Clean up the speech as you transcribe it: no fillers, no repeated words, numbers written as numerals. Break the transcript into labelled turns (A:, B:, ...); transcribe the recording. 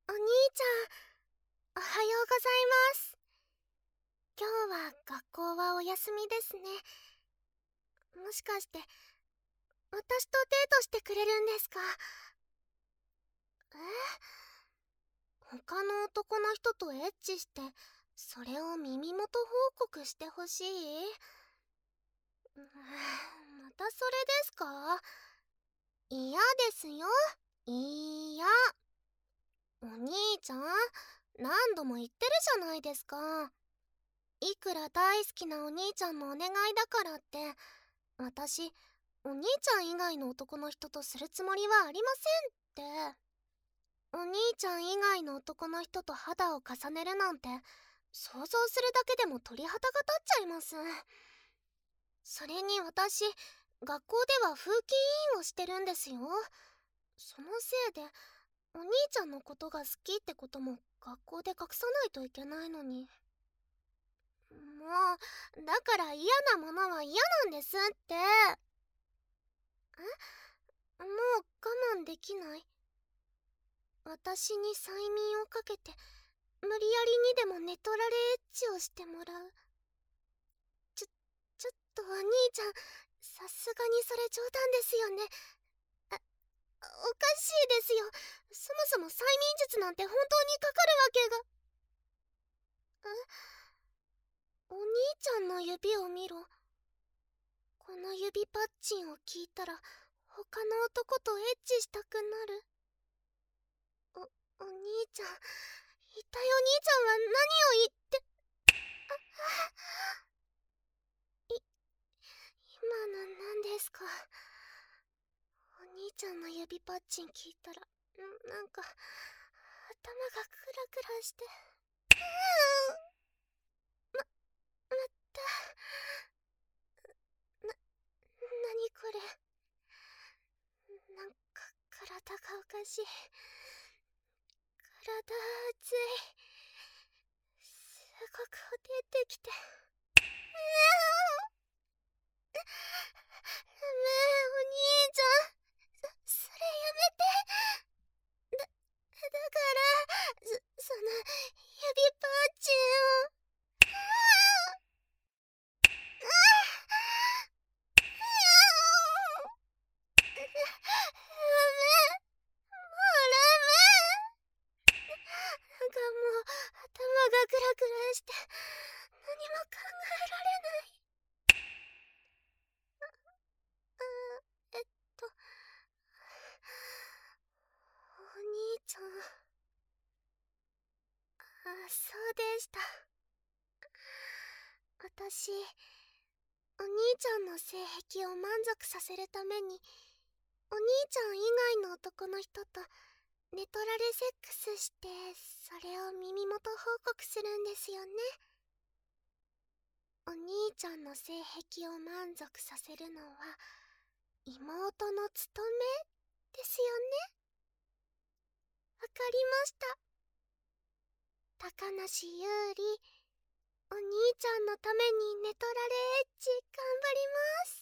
A: お兄ちゃん、おはようございます。今日は学校はお休みですね。もしかして私とデートしてくれるんですか？他の男の人とエッチしてそれを耳元報告してほしい？またそれですか？嫌ですよ。いや、お兄ちゃん、何度も言ってるじゃないですか。いくら大好きなお兄ちゃんのお願いだからって、私、お兄ちゃん以外の男の人とするつもりはありませんって。お兄ちゃん以外の男の人と肌を重ねるなんて、想像するだけでも鳥肌が立っちゃいます。それに私、学校では風紀委員をしてるんですよ。そのせいで、お兄ちゃんのことが好きってことも学校で隠さないといけないのに。もう、だから嫌なものは嫌なんですって。もう我慢できない？私に催眠をかけて無理やりにでも寝取られエッチをしてもらう。ちょっとお兄ちゃん、さすがにそれ冗談ですよね。おかしいですよ。そもそも催眠術なんて本当にかかるわけが。お兄ちゃんの指を見ろ。この指パッチンを聞いたら他の男とエッチしたくなる。お兄ちゃん、一体お兄ちゃんは何を言って。今の何ですか？お兄ちゃんの指パッチン聞いたらなんか頭がクラクラして。また何これ。なんか体がおかしい。体熱い。すごく出てきて。ダメ、お兄ちゃん。それやめて。だからその指パッチンを。ダメ、もうダメ。なんかもう頭がクラクラして何も考えられない。えっとお兄ちゃん。そうでした。私、お兄ちゃんの性癖を満足させるためにお兄ちゃん以外の男の人と寝取られセックスして、それを耳元報告するんですよね。お兄ちゃんの性癖を満足させるのは妹の務めですよね。わかりました。高梨優里、お兄ちゃんのために寝取られエッチ頑張ります。